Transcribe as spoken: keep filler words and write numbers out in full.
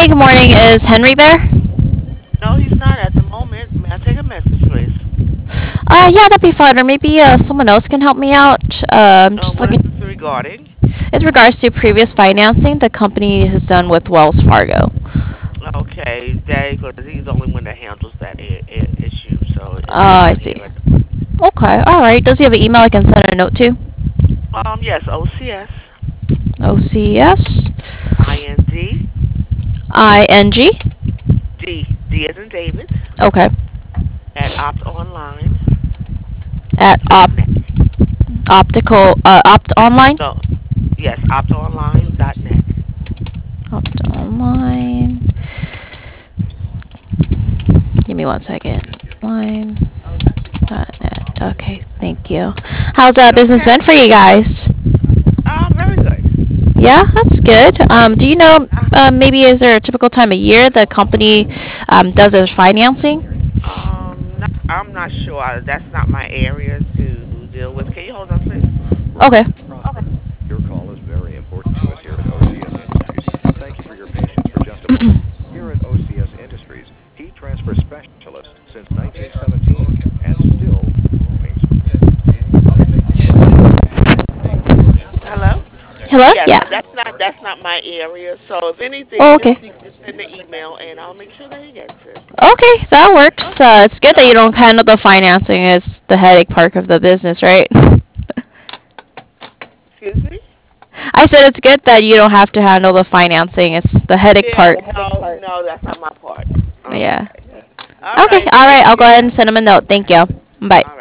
Hi, good morning. Is Henry there? No, he's not at the moment. May I take a message, please? Uh, yeah, that'd be fine. Or maybe uh, someone else can help me out. Uh, I'm Uh, just what is looking. this regarding? It's regards to previous financing the company has done with Wells Fargo. Okay, Dave, because he's the only one that handles that I- I- issue, so he's Uh, I not see. here. At Okay, all right. Does he have an email I can send a note to? the, um, yes, O C S O C S I N D I N G. D D as in David Okay. at optonline At dot op net. optical uh opt online. No, yes, optonline dot net. Opt online. Give me one second. Line. Dot net. Okay, thank you. How's that business Okay. been for you guys? Um, very good. Yeah, that's good. Um, do you know Uh, uh, maybe is there a typical time of year the company um, does its financing? um, not, I'm not sure. I, that's not my area to deal with. Can you hold on, please? Okay. Your call is very important to us here at O C S Industries. Thank you for your patience for just a moment. Here at O C S Industries, heat transfer specialists since nineteen seventeen and still growing. Hello. Hello? Yes, Yeah. that's not that's not my area. So if anything, Oh, just okay. you can send the email and I'll make sure that he gets it. Okay, that works. Uh, it's good that you No, don't handle the financing. It's the headache part of the business, right? excuse me. I said it's good that you don't have to handle the financing. It's the headache Yeah, part. no, no, that's not my part. Yeah. Okay. All Okay, right. all right. Thank I'll go you. ahead and send him a note. Thank you. Bye. All right.